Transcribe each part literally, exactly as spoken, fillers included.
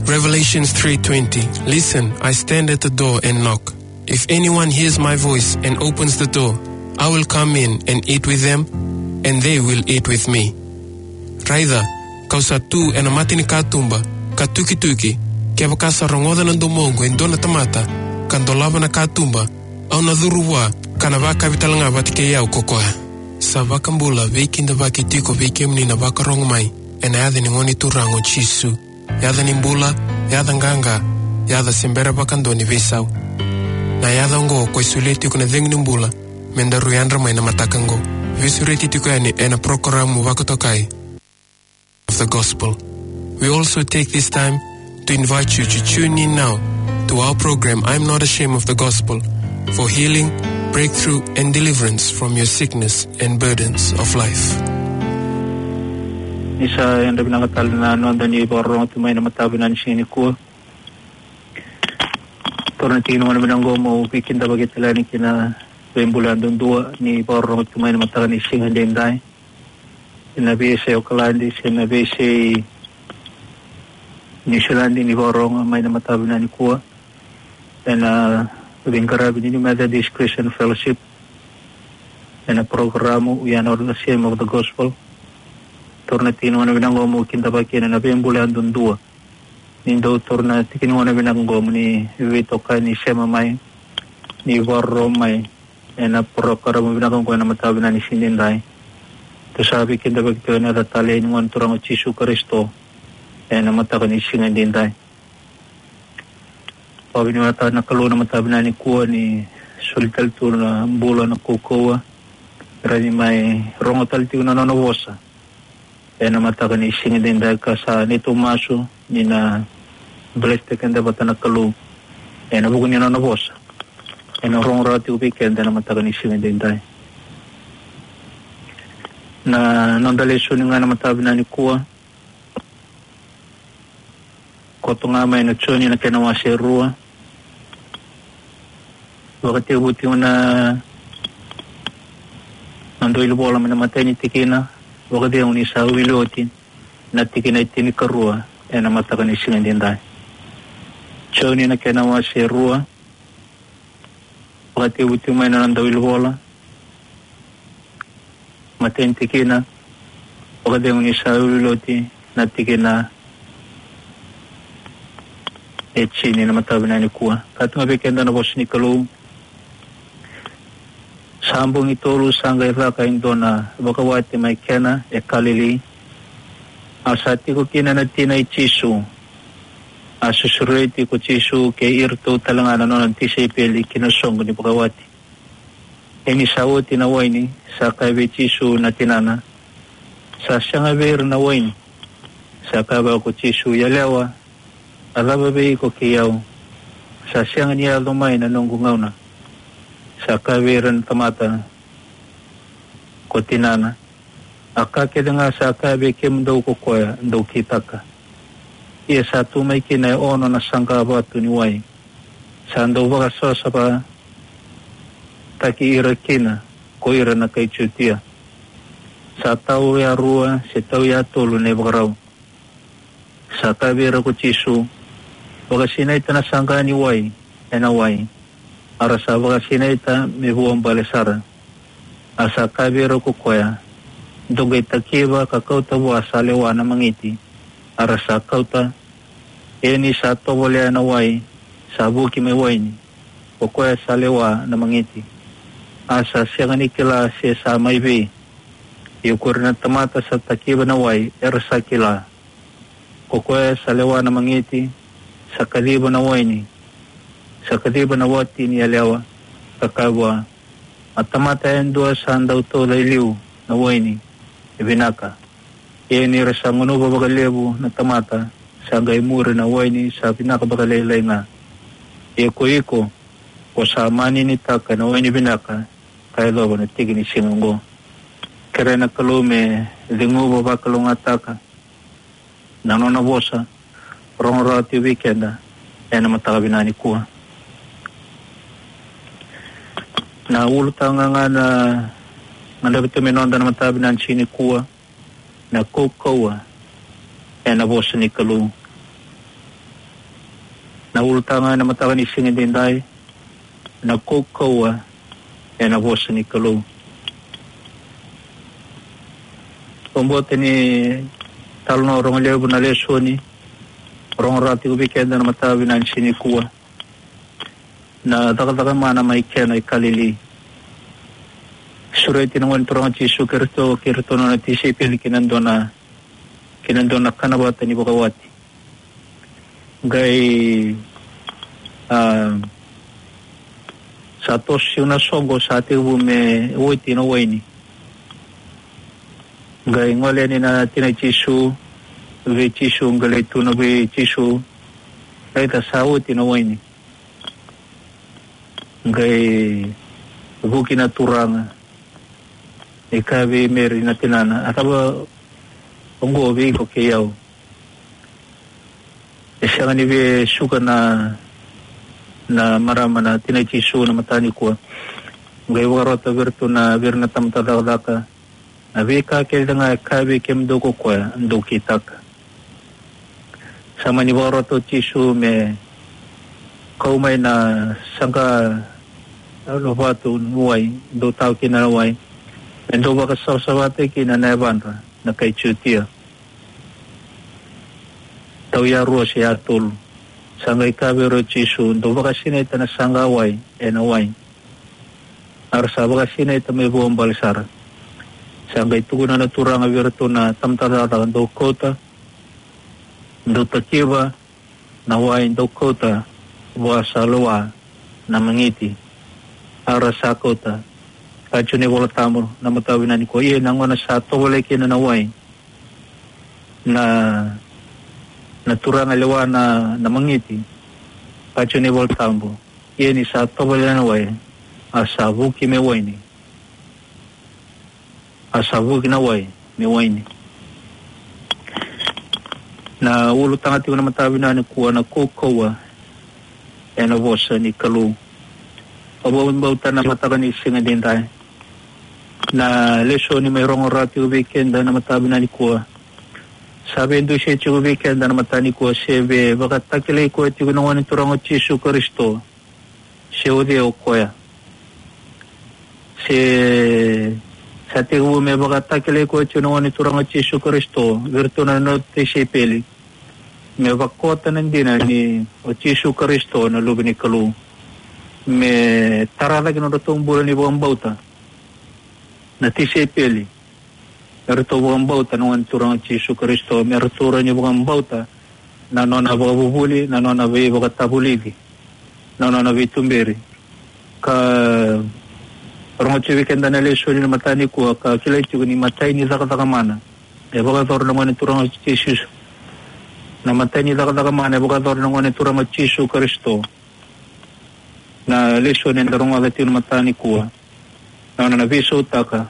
Revelations three twenty. Listen, I stand at the door and knock. If anyone hears my voice and opens the door, I will come in and eat with them, and they will eat with me. Raida, kausa tu ena matini katumba, katuki-tuki, kia wakasa rongoda na domongo en dona tamata, kandolava na katumba, au na dhuruwa, kana waka vitalanga batike yau kokoa. Sa wakambula, veikinda waki tiko veikemni na waka rongmai, ena yadha ni ngoni turango chisu, yadha ni mbula, yadha nganga, yadha simbera wakandoni vesau. Na yadha ngo kwa isuleti kuna dhengi mbula, menda ruyandra mai na matakango. Visureti tiko yani ena prokoramu wakotokai of the gospel. We also take this time to invite you to tune in now to our program, I'm Not Ashamed of the Gospel, for healing, breakthrough, and deliverance from your sickness and burdens of life. Isa yang binangatal na noon ni borong tumay na matabinan siya ni ko. Torna tingin mo naman ang gomo, pikin da bagit sila ni kina bulan doon dua ni borong tumay na matagan ni siya hindi hindi. Sinabi siya o kalandi, sinabi siya ni Shalandi ni borong may na matabinan ni ko. Dan uh, within karabi ni Methodist Christian Fellowship dan programo yan Not Ashamed of the Gospel. Torna tingin mo naman ang gomo, kinta bagit na bulan doon dua. Ni doktor na tikin mo na binanggom ni Vito ka ni Semamay ni Warromay na prokara mo binanggom ko na matabi na ni Sindenday. To sabi kinda bagto na datali ni ngon turang Jesu Kristo na matabi ni Sindenday. Pabi ni mata na kalu na matabi na ni kuwa ni Sultal tu na bula na kukuwa. Rani may rongotal tiyo na nanawosa. Na matabi ni Sindenday ka sa nito maso ni na blessed kanda batana kalu e na bugun na nabos e na rong rati ubi kanda na matagan isimin din tayo na nandalisyon nga na matabi na ni kuwa koto nga may na tsyon na kinawa si Rua wakati ubuti mo na nando ilubola man na matay ni Tikina wakati yung isa uwilotin na Tikina itini ka Rua e na matagan isimin din tayo Choni na kinawa si Rua. Wakati uti may na nandaw ilbola. Matentiki na. Wakati yung isa uliloti natiki na e chini na matabi na ni kuwa. Kato nga bikenda na bos ni Kalu. Sambong itolo sangay raka indo na bakawati may kena e kalili. Asati ko kina na tinay chisu. Asusuriti ko Jesu kay irto talangan ano ng tisipili kinasong ni Pagawati. E ni sawo tinaway ni sa kabe Jesu na tinana. Sa siyang aber na wain. Sa kaba ko Jesu yalewa. Alababe ko kiyaw. Sa siyang niya lumay na nung gungaw na. Sa kaberan tamata ko tinana. Akakita nga sa kabe kim daw ko kuya daw kita ka. Iya satu may kinay ono na sangka batu ni Wai. Sando baka so sa pa taki ira kina ko ira na kay chutia. Sa tao ya Rua, si tao ya tolo na ibagaraw. Sa kabira ko Jesu, baka sinayta na sangka ni Wai, na Wai. Ara sa baka sinayta may buwang balisara. Asa kabira ko kuya, dugay takiba kakauta buwa sa lewa na mangiti. Ara sa kauta, eni sa tawalya na way, sa buki may way ni, kukuya sa lewa na mangiti. Asa siya nga nikila siya sa maybe, yukur na tamata sa takiba na way, era sa kila. Kukuya sa lewa na mangiti, sa kaliba na way ni, sa kaliba na wati ni alewa, kakabwa, at tamata yan doa sa andaw to layliw na way ni, ibinaka. Iyan nira sa nguno babagalebu na tamata sa gaimura na wayni sa pinakabagalaylay nga. Iko-iko o sa mani ni taka na wayni binaka kaya loba na tigi ni sinungo. Kaya nakalume lingo babakalong ataka nanonabosa rong rati weekenda yan na matakabinani kuha. Nauluta nga nga na nga dapat tuminonda na matabinan sini kuha na kukawa e na bosa ni Kalu. ultanga na matakan isingin din tayo na kukawa e na vosa ni kalu. Pembuat ini talno orang leo na leso ni orang rati ubikenda na matawi na sini kuwa na takataka mana may kena ikalili surat tinangon turang Yesu Kristo kirto na natisipil kinando na kinando na kanabata ni Bukawati gay uh, sa tos yung nasongo sa ating bume uwi tinaway ni gay ngole ni na tinay Yesu vi Yesu ngalay tuno vi Yesu ay tasawo tinaway ni gay buki na turang ikabi meri na tinana ataba unggobi ko kayaw siya nga ni vi suka na na marama na tinay Yesu na matani ko gay warota virtu na vir na tamtadaka Abi kakil nga kabi kemdo ko kwa ando kitak. Sama ni baro to Yesu me kaumay na sangka ano ba to nuway do tao kinalaway. Endo ba kasawsawate kinanayaban ra na kay chutia. Tawya ruwa siya atul. Sangay kabi ro Yesu do ba kasinita na sangaway enaway. Arsa ba kasinita may buong balisara. Sangay tugunan na turang avirto na tamtarata do kota do takiba na wain do kota wa salwa na mangiti ara sa kota kacho ni wala tamo na matawin na ni ko iyan ang wana sa tawalay kinanaway na naturang alawa na, na mangiti kacho ni wala tamo iyan isa tawalay na way asa buki me way ni asabu ginaway ni wayne na ulo tangati na matabi na kuwa na kokowa e na vosa ni kalu abawin bauta na matakan isinga din tayo na leso ni mayroong rati ubikenda na matabi na ni kuwa sabi ndo siya iti ubikenda na matani kuwa sebe baka takilay kuwa iti gunawa ni turang at Yesu Kristo siya udi o kuya si sa tigo me baka takilay ko at yun ni turang at Yesu Kristo virtu na note siya pili me bakota nandina ni at Yesu Kristo na lubi ni kalu me taralag na rotong bulan ni buwang bauta na ti siya pili virtu buwang bauta na turang at Yesu Kristo me rotura ni buwang bauta na nona baka bubuli na nona baka tabuligi na nona bitumberi ka orang cewek kenda na leso ni matani ko ka kilay tigo ni matay ni zakataka mana e baka tor na ngone turang Jesus na matay ni zakataka mana e baka tor na ngone turang Yesu Kristo na leso ni darong agati ni matani ko na na viso taka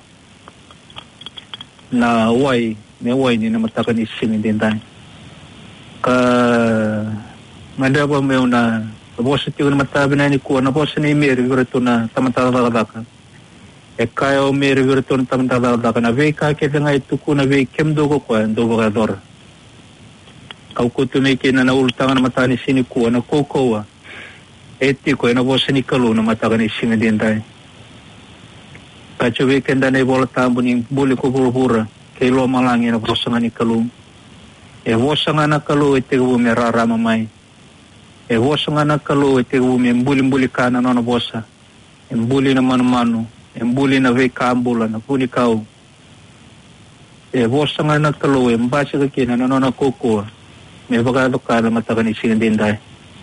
na way me way ni na mataka ni singin din tayo ka mandaba mo na bosa tigo ni matabi na ni ko na bosa ni Mary virtu na tamataka e kaya o may reverton tamtadaka na vei kakita nga ituko na vei kemdo ko kwa ndo bakador. Kau kutunay kina na ultanga na matani sinikuwa na kokowa. Eti ko na bosa ni kalu na mataka ni singadin tayo. Kacho vei kenda na ibola tambo ni buli ko pura kay lo malangi na bosa nga ni kalu. E bosa nga na kalu iti ko merarama may. E bosa nga na kalu iti ko mbuli-mbuli ka na no bosa. Mbuli na mano-mano. Embuli na vei kambula na puni kau. E bosa nga nagkalo e mbasa ka kina na nona koko. May bagado ka na mataka ni sinandin tayo.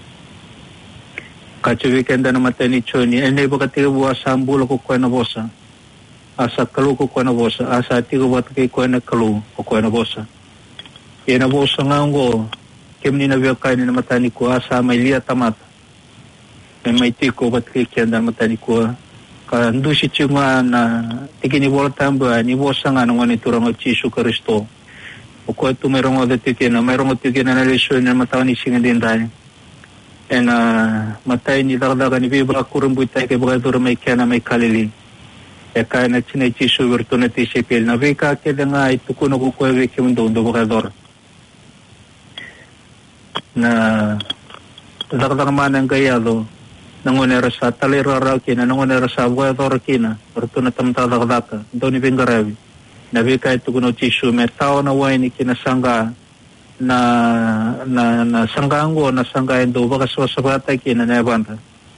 Kacho weekenda na mata ni Choni. E na iba katiga buwa sa ambula ko kwa na bosa. Asa kalu ko kwa na bosa. Asa atiga buwa kay kwa na kalu ko kwa na bosa. E na bosa nga ngo. Kim ni na vei kaya ni na mata ni ko. Asa may liya tamata. May may tiko bat kay kenda na mata ni ko. Ka ndu si chunga na tiki ni bola tamba ni bosa nga nung ani turang at Yesu Kristo. O ko ito mayroong o tiki na mayroong o tiki na nalisyo na matawa ni singa din tayo. E na matay ni dakdaga ni Bibra kurumbuy tayo kay baga dura may kaya na may kalili. E kaya na sinay Yesu virtu na tisipil na vei kakila nga ito kuno kukuha vei kimundo do baga dura. Na Dakdak manang kayado nangonera sa talirara kina nangonera sa buador kina ortuna tamta dakdaka doni bingarabi nabi kay tuguno tishu me tao na waini kina sanga na na na sangango na sanga endo baka swasabata kina na banda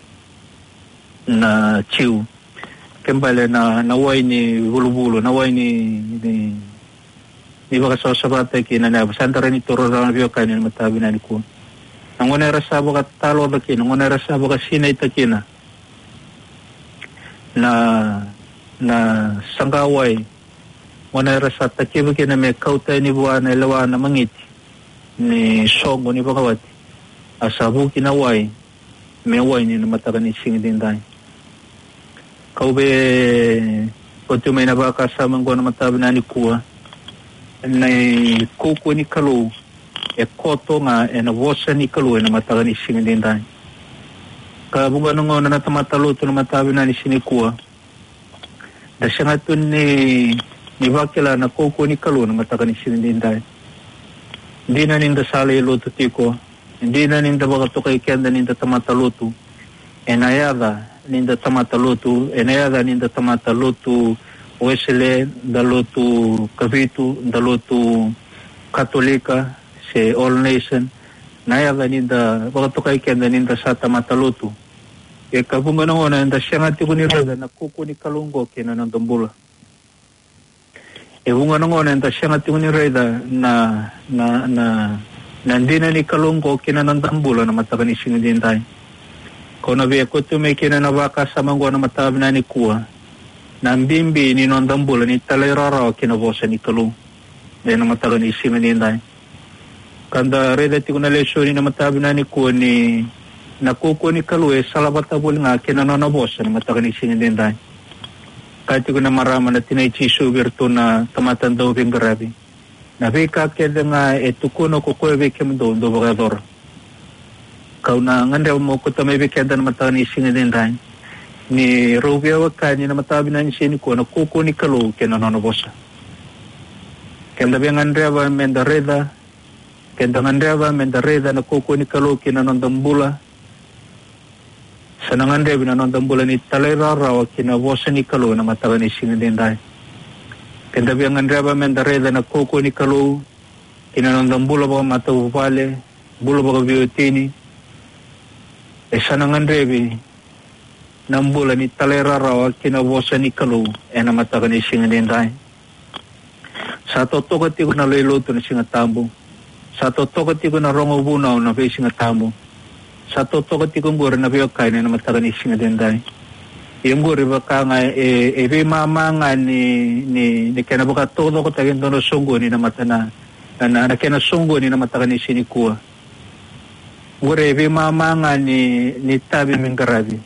na chiu kembali na na waini bulu-bulu na waini ni ni baka swasabata kina na sandara ni turo na biyo kanin matabi na ni ko nangonera sa baka talo da kina nangonera sa baka sinay ta kina na na sangaway nangonera sa takiba kina me kauta ni buwan na ilawa na mangiti ni songo ni bakawati asabu kinaway me way ni namataga ni singin day kaube kotu may nabaka sa manggo na matabi na ni kuwa na kuko ni kalu e koto nga e nawosa ni kalu e namataga ni singin day kabunga nungo na natamataluto na matabi na ni sinikuwa da siya nga tun ni ni bakila na kuko ni kalu na mataga ni singin day hindi na ninda sali luto tiko, hindi na ninda baka kay kenda ninda tamataluto, enayada ninda tamataluto, enayada ninda tamataluto, Wesley, daluto Kavitu, daluto Katolika, si All Nation, nayada ninda baka kay kenda ninda sa tamataluto. E kabunga nang ona, ninda siya nga tiko nirada na kuko ni kalunggo kina ng dambula. E bunga nang ona enta siya nga tingon ni Reda na na na nandi na ni kalungko kinanandambula na mataga ni sinidin tayo. Kung nabiya ko tumay kinanabaka sa mangwa na matabi na ni kuwa na ambimbi ni nandambula ni talayrara kinabosa ni kalung na mataga ni sinidin tayo. Kanda Reda tiko na lesyon ni na matabi na ni kuwa ni nakuko ni kaluwe salabatabul nga kinananabosa na mataga ni sinidin tayo. Kahit ko na marama na tinaychisu virtu na tamatanda ubing garabi. Nabika keda nga etukuno kukuwe kem do do bagador. Kau na ngande mo ko tamay keda na matani sinidin dai. Ni Rubia wakani na matabi na sini ko na kuko ni kalu kinanonobosa. Kenda bi ngande ba mendareda. Kenda ngande ba mendareda na kuko ni kalu kinanondambula. Sanangan rin binanondambula ni talayrara o kinabosa ni kalu na mataga ni sinidin dai. Kenda bi ang andreba mendareda na kuko ni kalu kinanondambula ba matawupale bula ba kabiotini e sanangan rin nambula ni talayrara o kinabosa ni kalu e na mataga ni sinidin dai. Sa totokati ko na lailuto na singatambo. Sa totokati ko na rongobunaw na may singatambo. Sa totoo kati kong guri na biyo kain na mataga ni singadinday. Yung guri baka nga e e mama nga ni ni ni kinabuka todo ko tagin dono sunggo ni na mata na na na kinasunggo ni na mataga ni sinikuwa. Guri e mama nga ni ni tabi mingarabi.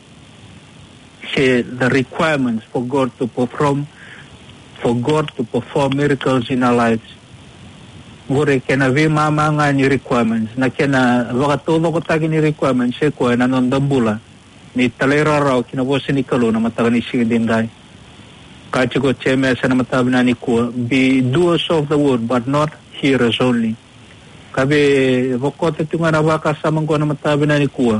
Say the requirements for God to perform for God to perform miracles in our lives. Gure kena vi mama nga ni requirements na kena wakatulo ko tagi ni requirements e ko na nondambula ni talayrara o kinabosa ni kalu na mataga ni sinidinday. Kachi ko cheme sa na matabi na ni ko be doers of the word but not hearers only. Kabi wakote tunga na baka samang ko na matabi na ni ko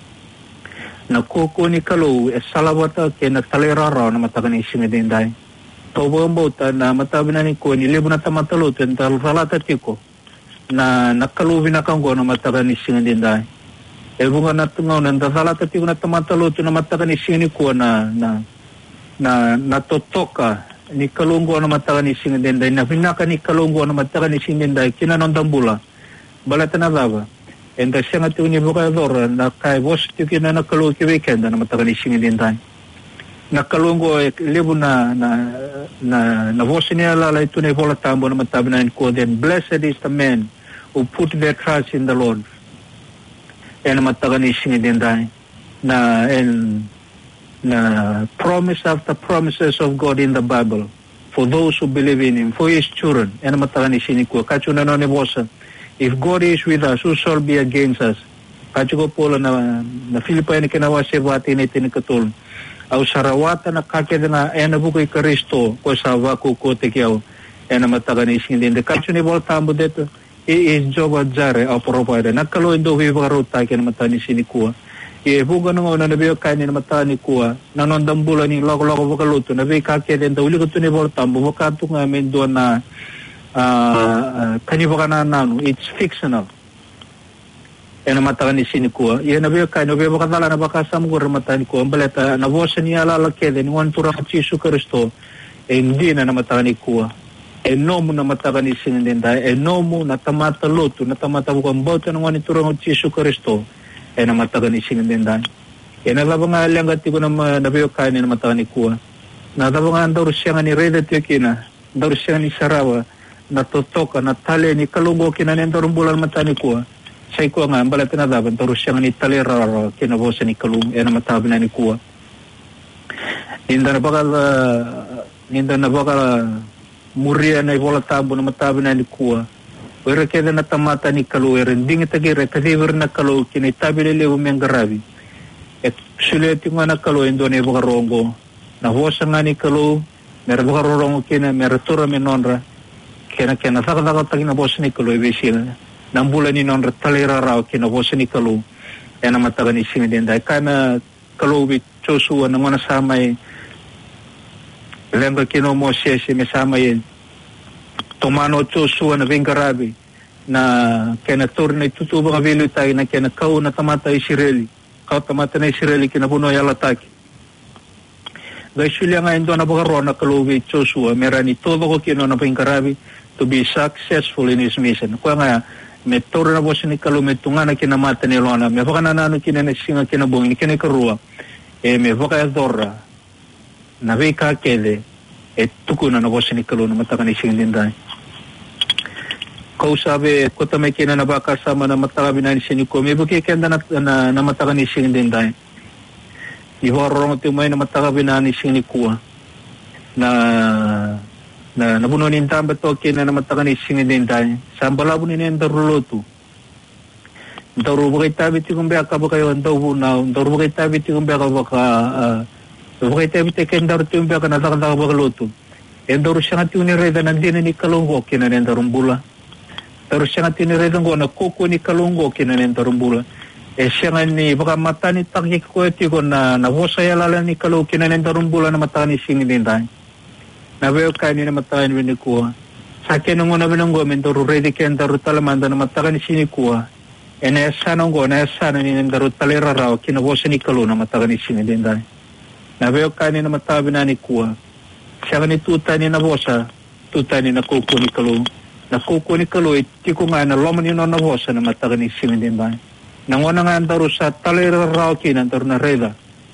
na kuko ni kalu e salawata kena talayrara na mataga ni sinidinday. Tobo ang bota na matabi na ni ko ni libo na tamatalutin tal salata tiko na nakalubi na kanggo na mataga ni sinidinday. E bunga na tungaw na salata tiko na tamatalutin na mataga ni siniko na na na natotoka ni kalunggo na mataga ni sinidinday na pinaka ni kalunggo na mataga ni sinidinday kinanondambula balata na daba. And siya nga tiko ni bukador na kay boss tiko na nakalubi weekend na mataga ni sinidinday. Nakalunggo e libo na na na na voce niya lalay ito na ibola tambo na matabi na ko then blessed is the man who put their trust in the Lord. E na mataga ni sinidinday na and na promise after promises of God in the Bible for those who believe in Him, for His children. E na mataga ni sinikuwa. Kacho na no ni bosa. If God is with us, who shall be against us? Kacho ko po na na Filipay ni kinawa siya bati na itinikatul. Au sarawata na kakeda na ena bukoy Kristo ko sa waku ko tekiyaw ena mataga ni sindin de kacho ni bol tambo deto He is Jehovah Jireh, our provider. Nakalo indo viva rota kina matani sini kuwa. Ye buga nungo na nabiyo kani na matani kuwa. Nanondang bulan ni loko loko bakaluto. Nabi kake den uli ko tuni voltambo. Bakato nga mendo na kani baka na nanu. It's fictional. Yan ang matani sini kuwa. Ye nabiyo kani nabiyo bakatala na baka samgur matani kuwa. Baleta na vosa ni alala kede ni wan turang at Jesu Kristo. E hindi na namatani kuwa. E nomu na matakani sinindinday, e nomu na tamata luto, na tamata bukang bauta ng wani turang at Jesu Kristo, e na matakani sinindinday. E naglabang nga alang gati ko na nabiyo kain na matakani kuwa. Naglabang nga andaro siya nga ni Reda Tiyokina, andaro siya ni Sarawa, na totoka, na tali, ni kalungo, kinanendarong bulan matani kuwa. Say ko nga, ang balat na daban, andaro siya nga ni tali raro, kinabosa ni kalungo, e na matabi na ni kuwa. Ninda na bakal, ninda na bakal, muria na ibola tabo na matabi na ni kuwa. Wera keda na tamata ni kalu, wera hindi tagira, kadiver na kalu, kinitabi lelewo miyang garabi. At suleti nga na kalu, indo na iboka rongo. Nahuasa nga ni kalu, mera boka rongo kina, mera tura minonra, kina kina sakadakatag na bosa ni kalu, ibisil. Nambula ni nonra talira rao, kina bosa ni kalu, e na mataga ni sinidinday. Kana kalu, bit Joshua, na mga nasamay, Lembra kino mo siya si mesama yin. Tumano Joshua na Vingarabi na kenatur na itutubo nga vilo tayo na kenakau na tamata Israeli. Kau tamata na Israeli kinabuno yalataki. Guys, sila nga indo na baka na kaluwi Joshua. Meron ni todo ko kino na Vingarabi to be successful in his mission. Kaya nga, may toro na po siya ni kalumit tunga na kinamata ni Lona. May baka nanano kinanasinga kinabungin, kinakarua. Eh, may baka adora. Nabi kakele, et tukuna na bosa ni kalu na mataka ni sinindinday. Kau sabi, kota may kina na baka sama na mataka binani siniko, may buki kenda na, na, na mataka ni sinindinday. Iwarong ito may na mataka binani sinikuwa. Na, na nabuno ni intamba to kina na mataka ni sinindinday. Sambalabo ni nenda rulotu. Ndaru bakay tabi ti kumbaya ka baka yung ndaw na, ndaru bakay tabi ti kumbaya ka baka, Bakit tayo teken daru tiyo mbaka na takandaka bakaluto. E daru siya nga tiyo ni Reda nandina ni Kalunggo kinanendarong bula. Daru siya nga tiyo ni Reda ngo nakuko ni Kalunggo kinanendarong bula. E siya nga ni baka mata ni takik ko iti ko na nabosay alala ni Kalunggo kinanendarong bula na mata ni singindinday. Nabayo kayo ni na mata ni Winikuwa. Sa akin nung una binanggo, daru Reda ken daru talamanda na mata ni sinikuwa. E naesana ngo, naesana ni daru taliraraw kinabosay ni Kalunggo na mata ni singindinday. Nabayo kani na matabi na ni kuwa. Siya ka ni tuta ni nabosa, tuta ni nakuko ni kalu. Nakuko ni kalu, iti ko nga na loman yun na nabosa na mataga ni sinindinday. Nangona nga andaro sa talera rao kinandaro na Reda.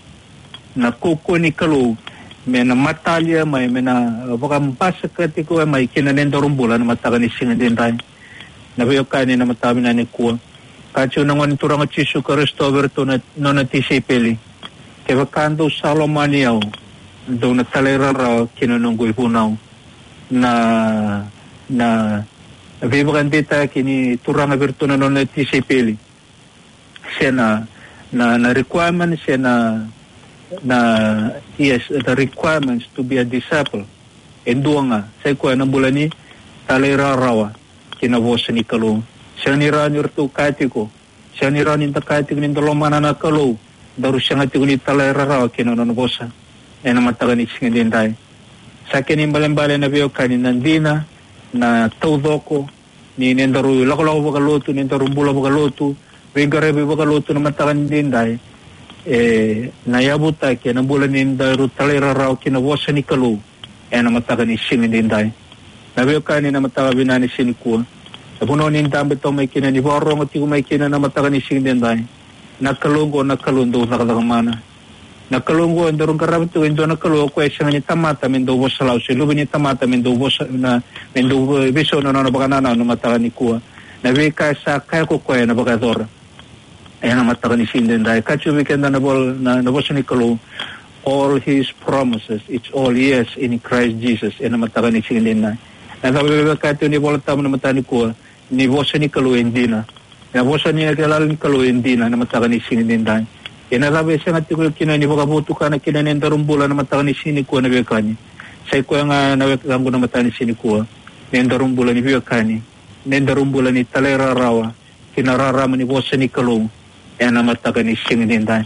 Nakuko ni kalu, may na matalya, may may na bakampasa kati ko, may kinanendarong bula na mataga ni sinindinday. Nabayo kani na matabi na ni kuwa. Kacho nangona turang at Jesu Kristo, verto na natisipili. Kaya kando Salomon yaw, daw na talera raw kinanunggoy punaw na na nabibagan dita kini turang aberto na noon na tisipili. Siya na na, na requirement siya na na yes, the requirements to be a disciple. Endua nga, sa ikuha ng bulan ni talera raw kinabosa ni Kalung. Siya nira nirto kati ko. Siya nira ninta kati ko ninta lomana na Kalung. Daru siya nga tigunit talera raw kinanonobosa. E na mataga ni singindinday. Sa akin yung balambala na biyo kanin nandina na taudoko ni nendaru lako-lako bakaluto, nendaru bula bakaluto, wigarebe bakaluto na mataga ni dinday. Eh, nayabuta kaya ng bulan ni nendaru talera raw kinabosa ni Kalu. E na mataga ni singindinday. Na biyo kanin na mataga binani sinikuwa. Napuno ni ndambe to may kina ni Borong at yung may kina na mataga ni singindinday. Nakalunggo, nakalundo, nakalakamana. Nakalunggo, andarong karabit to, indo nakalunggo, kaya siya nga ni tamata, mendo bosa lao, silubi ni tamata, mendo bosa, na, mendo biso, no, no, no, baka na, no, mataka ni kuwa. Nabi kaya sa, kaya ko kaya, na baka dora. Ayan na mataka ni sindenday. Kacho weekend na nabol, na nabosa ni Kalunggo, all his promises, it's all yes in Christ Jesus, ayan na mataka ni sindenday. Nakabibiba kayo ni bola tamo na mataka ni kuwa, ni bosa ni Kalunggo, hindi na. Nabosa niya kilala ni Kalu, hindi na namataka ni sinindinday. Inarabi siya nga tikul kina ni bakabuto ka na kinanendarong bula na mataka ni sinikuwa na biyakani. Sa ikuwa nga nawekang ko na mataka ni sinikuwa, nendarong bula ni biyakani. nendarumbula ni talera rawa kinararama ni bosa ni kalung e na mataga ni singin dai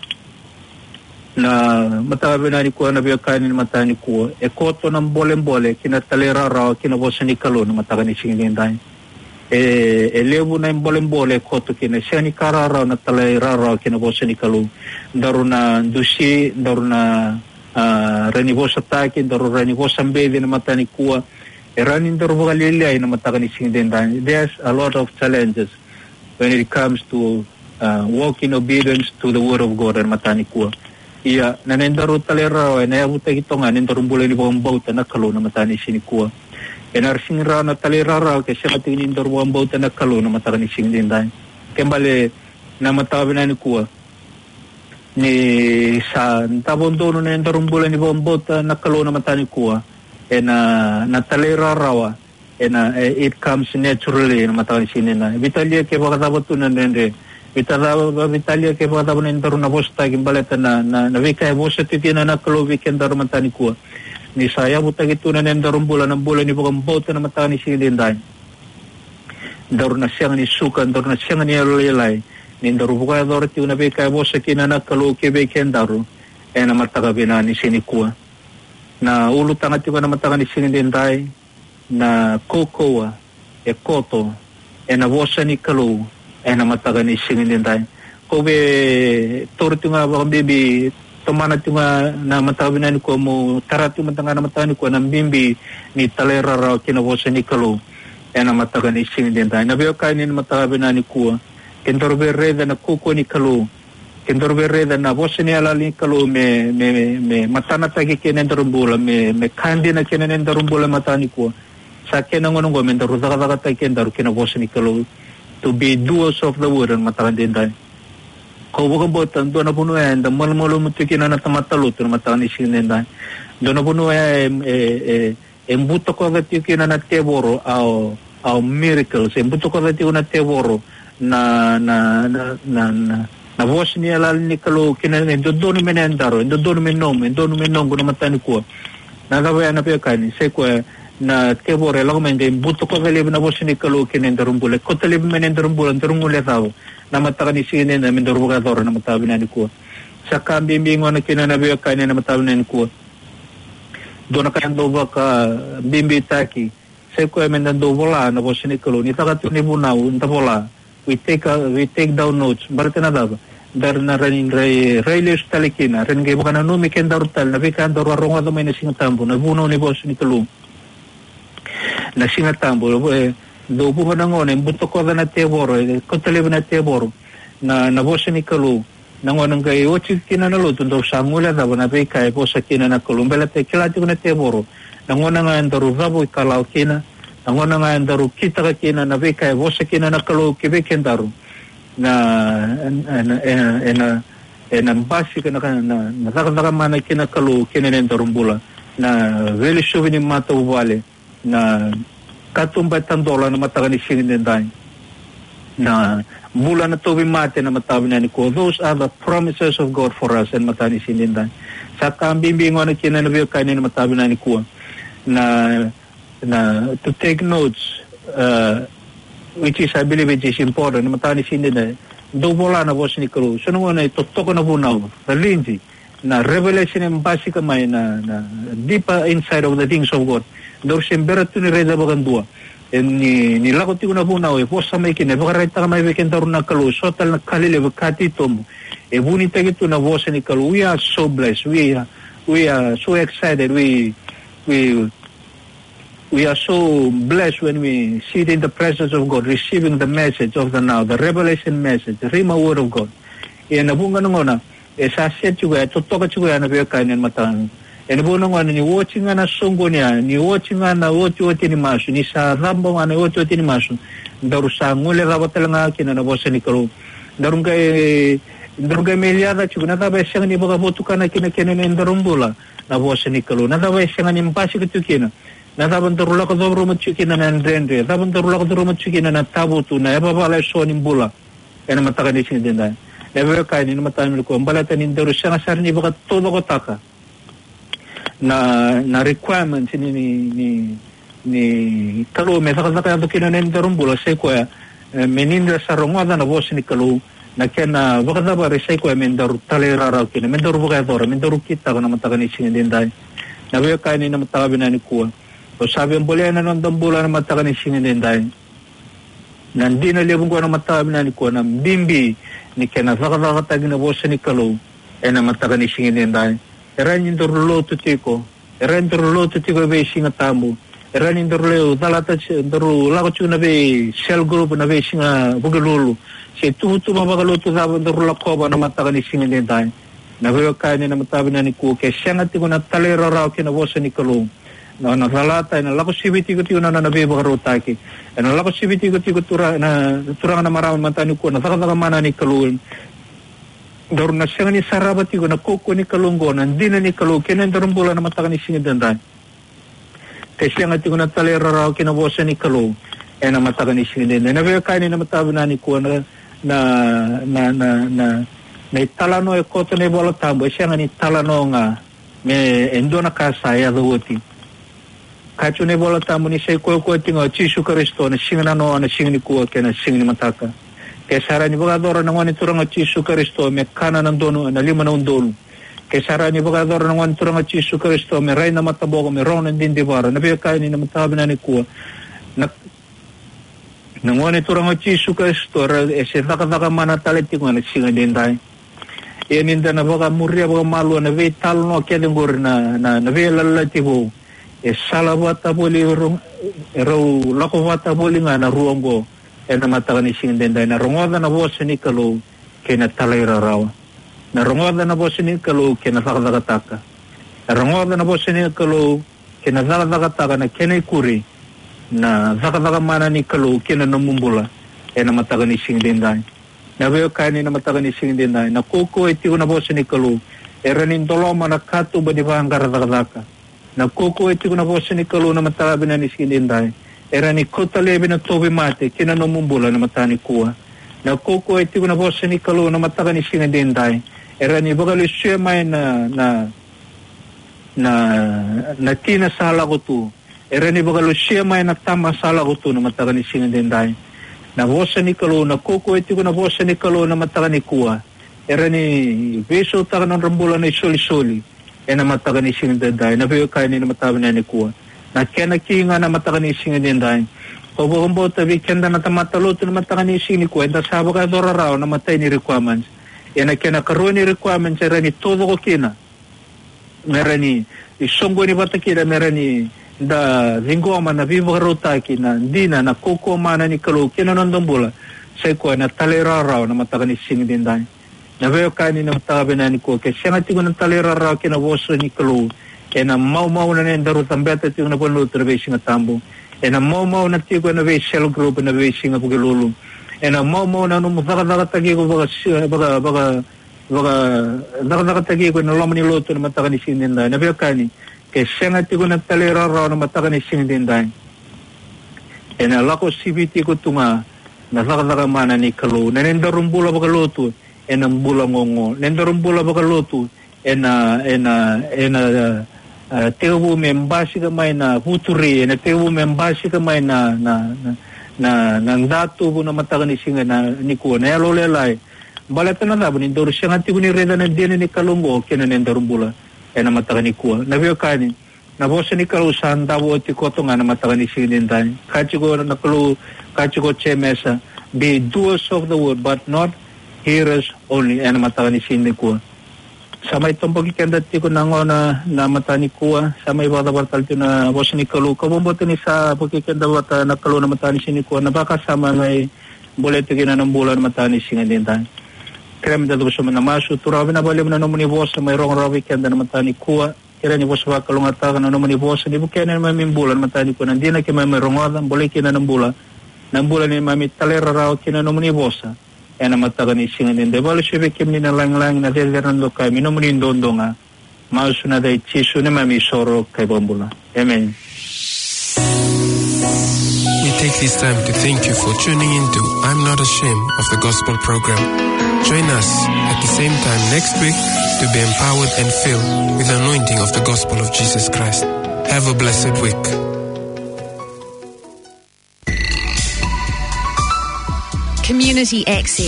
na mataga na ni kuwa na biya kanin mata ni kuwa e koto ng bole-bole kina talera rawa kina bosa ni kalung na mataga ni singin dai e e lebu na yung bole-bole koto kina siya ni kararaw na talera rawa kina bosa ni kalung daru na dusi daru na uh, rani bosa takin daru rani bosa mbedi na mata ni kuwa e rani daru bagalilay na mataga ni singin dai. There's a lot of challenges when it comes to uh, walk in obedience to the word of God and matani kuwa. Iya, nanendaro talera, na yabuta ito nga, nendarum bulay ni bawang bauta na kalo na matani sinikuwa. E narsing ra na talera ra, kasi mating nendarum bawang bauta na kalo na matani sinindinday. Kembali, na matabi na ni kuwa, ni sa tabon doon na nendarum bulay ni bawang bauta na kalo na matani kuwa, e na, na talera rawa, and uh, it comes naturally na matakan sinina Vitalia ke bakatabo tunan nende Vitala Vitalia ke bakatabo nendaro na bosta gimbaleta na na navika bosta titina na kalo weekend daro matani kuwa ni saya butagi tunan nendaro bulan ng bulan ni bakang bauta na matakan sinina daro na siyang ni sukan daro na siyang ni alilay nendaro bukaya daro ti una vika bosta kinana kalo ke weekend daro e na matakabina ni sinikuwa na ulutang ati ko na matakan sinina na kokoa e koto e na vosa ni kalu e na mataga ni singin tayo kobe torto nga bakang bibi tomana tunga na mataga ni ko mo tarati matanga na mataga ni ko na bimbi ni talera raw kina vosa ni kalu e na mataga ni singin tayo nabiyo kayo ni mataga ni ko kendorbe reda na koko ni kalu kendorbe reda na vosa ni alali ni kalu me me me matana tagi kinendarumbula me me kandi na kinendarumbula mata ni ko sa kena ngonong go mendaro daga tay kendaro kina bosa ni kalo to be doers of the word and matakan din dai ko boga botan do na puno en da mal malo mutikina na tamatalo to matakan ni sinen dai do na puno e e embuto ko gati kina na teboro au au miracles embuto ko gati una teboro na na na na na bosa ni alal ni kalo kina do do no menendaro do do no menom do no menom go na matani ko na gawa na pe kani se ko na kebore lago mende buto ko galib na bosi ni kalo kinendarum bule ko talib menendarum bulan turung ule tao na matakan ni sine na mendarum gador na matabi na ni ko sa kambi bingo na kinanabi ka na matabi na ni ko do na kan do ba ka bimbi taki se ko mendan do bola na bosi ni kalo ni takat ni bunaw nta bola we take uh, we take down notes barta na daba dar na ranin ray railers talikina ren ge bukan no mi ken darutal na bikan daru ronga do may nasing tambo na buno ni bosi ni kalo na singatambo eh do bunga nangon en buto ko na teboro ko talib na teboro na na bosa ni kalu nangon ngai ochi kina na lo tundo sangula da na be kai bosa kina na kalu bela te kilati na teboro nangon nga ndaru rabo kalau kina nangon nga ndaru kita ka kina na be kai bosa kina na kalu kibe kendaru na na na na basi kana na na na mana kina kalu kina nendarumbula na veli shovini mata ubale na katumbatan dola na matakan ni singin din na mula na tuwi mate na matabi na ni ko. Those are the promises of God for us and matakan ni singin din sa kambimbingo na kinanabiyo kayo na matabi na ni ko na na to take notes uh, which is I believe it is important na matakan ni singin din do bola na boss ni Karo so nung na itotoko na bunaw nalinji na revelation ng basic kamay na, na deeper inside of the things of God. Dor sembera tu ni reda bagan dua. En ni ni lakot ko na bunaw e posa may kine baka right ka may weekend daru na kalu so tal na kalile bakati tom. E buni tagito na voice ni kalu. We are so blessed. We are we are so excited. We we we are so blessed when we sit in the presence of God, receiving the message of the now, the revelation message, the Rhema word of God. E nabunga nungona e sa set juga totoka juga na be kainen matang. Ene bono ngana ni watching ana songo niya ni watching ana woti woti ni masu ni sa rambo ana woti woti ni masu daru sa ngule rabatal nga kina na bosa ni Karo daru kay daru kay meliada chugna ta ba siyang ni baga botu kana kina kina ni darum bola na bosa ni Karo na ta ba siyang ni mpasi kitu kina na ta ban daru la ko dobro machukina na ndende ta ban daru la ko dobro machukina na tabutu na eba bala so ni bola ene mataka ni sin dinda ebe kay ni matan ko balata ni daru siya sar ni baga todo ko taka na na requirements ni ni ni ni kalu me taka to kina nen darumbula sai ko meninda sarongoda na vos ni kalu na kena wakada ba resai ko men daru talera ra kina men daru buka dora men daru kita kana mata ni sing dendai na we kai ni na mata binani ko o sabi boleh na non dambula na mata ni sing dendai nandi na lebung ko na mata binani ko na bimbi ni kena wakada ka tagi na vos ni kalu e na mata ni sing dendai eran ni daru lo tutiko eran daru lo tutiko be sing tamu Erani ndorleo dalata ndoro lago chu na be cell group na be singa bugelulu se tu tu ma bagalo tu da ndoro la koba na mata ni singa dendai na be ka ni na mata bina ni ku ke senga ti na talera ra ke na vosa ni kalu na na dalata na lago sibiti ko ti na na be bagaro ta ki na lago sibiti ko ti ko tura na tura na mara mata ni ku na daga daga mana ni kalu ndoro na senga ni sarabati ko na koko ni kalungo na dina ni kalu ke na ndoro bola na mata ni singa dendai kasi ang ating na talera raw kinabosa ni kalu eh na mataga ni sinilin na nabiya kain na matabi na ni kuwa na na na na na na italano e koto na ibola tambo siya nga ni talano nga me endo na kasaya dawati kacho na ibola tambo ni siya kuwa kuwa tingo Jesu Kristo na singa na no na singa ni kuwa kaya na singa ni mataka kaya sara ni bagadora na wani turang Jesu Kristo me kana ng dono na lima na undolo kaya sara ni bagador ng wantura ng Jesu Kristo may ray na mataboko may ron din dibara nabiya kain ni na matabi na ni kuwa na nang wantura ng Jesu Kristo ese nakataka manatalitik nga nagsinga din tayo yan hindi na baka murya baka maluwa na vay talo no kaya din gori na na vay lalatibo e salabata boli raw lakovata boli nga na ruang go e na mataga ni singa din tayo na rungoda na bosa ni kalu kaya natalay rarawa na rungoda na bosa ni kalu kina nakadakataka na rungoda na bosa ni kalu kina nakadakataka na kinay kuri na nakadaka mana ni kalu kina namumbula e na mataga ni singdinday na bayo kani na mataga ni singdinday na kuko iti ko na bosa ni kalu e ranin doloma na kato ba di ba ang karadakataka na kuko iti ko na bosa ni kalu na mataga na ni singdinday e ranin kotalebe na tobi mate kina namumbula na mataga ni kuwa na kuko iti ko na bosa ni kalu na mataga ni singdinday era ni bagalo siya may na na na na tina sala ko tu era ni bagalo siya may na tama sala ko tu na mataga ni singa denday na bosa ni kalu na kuko iti ko na bosa ni kalu na mataga ni kuwa era ni beso taga ng rambula na isoli-soli e na mataga ni singa denday na bayo kaya ni na mataga ni kuwa na kaya nakinga na mataga ni singa denday o bagambo tabi kenda na tamatalo tu na mataga ni singa ni kuwa enta sabo ka dora rao na matay ni requirements yan na kina karoon ni requirements era ni todo ko kina meron ni isonggo ni bata kina meron ni da lingoma na vivo karota kina hindi na na kuko mana ni kalu kina nandang bula sa ikuwa na talera raw na mataga ni sing din dahil na bayo kani na mataga na ni kuwa kaya siya nga tigo ng talera raw kina bosa ni kalu kaya na mau-mau na na daro tambeta tigo na panuto na bayo singa tambo kaya na mau-mau na tigo na bayo cell group na bayo singa pagilulu ena mau mau na no maka nakatagi ko baga baga baga baga nakatagi ko na lamani loto na mataga ni sinindai na kani kay senga ti ko na talera raw na mataga ni sinindai ena lako sibiti ko tunga na nakataka mana ni kalu na nendarum bula baga loto ena bula ngongo nendarum bula baga loto ena ena ena uh, tewu membasi ka may na puturi ena tewu membasi ka may na na, na na nang dato po na mataga ni singa na ni kuwa na yalolelay balata na labo ni doro siya nga tigo ni reda na dina ni kalungo kina nendarum bula e na mataga ni kuwa na biyo kani na bosa ni kalu sa handawo at ikoto nga na mataga ni singa dinday kachiko na kalu kachiko chemesa be doers of the word but not hearers only e na mataga ni singa ni kuwa sa may tumpag ikandat ko na nga na, na mata ni kuwa sa may bata-batal ito na bosa ni kalu kabumboto ni sa pagkikandawata na kalu na mata ni sinikuwa na baka sama may boleto kina ng bulan na mata ni singa din tayo kaya may dalawa sa mga maso turabi na bali mo na naman ni bosa may rong rawi kanda na mata ni kuwa kaya ni bosa baka kalungatakan na naman ni bosa di bukaya na naman bulan na mata ni kuwa hindi na kaya may rongodan boleh kina ng bulan ng bulan ni mami talera raw kina naman ni bosa yan ang mataga ni singa din. Debalo siya bikim ni na lang-lang na deliran lo kay minumunin dondo nga. Mauso na day chiso ni mami soro kay bambula. Amen. We take this time to thank you for tuning into I'm Not Ashamed of the Gospel program. Join us at the same time next week to be empowered and filled with the anointing of the gospel of Jesus Christ. Have a blessed week. community access.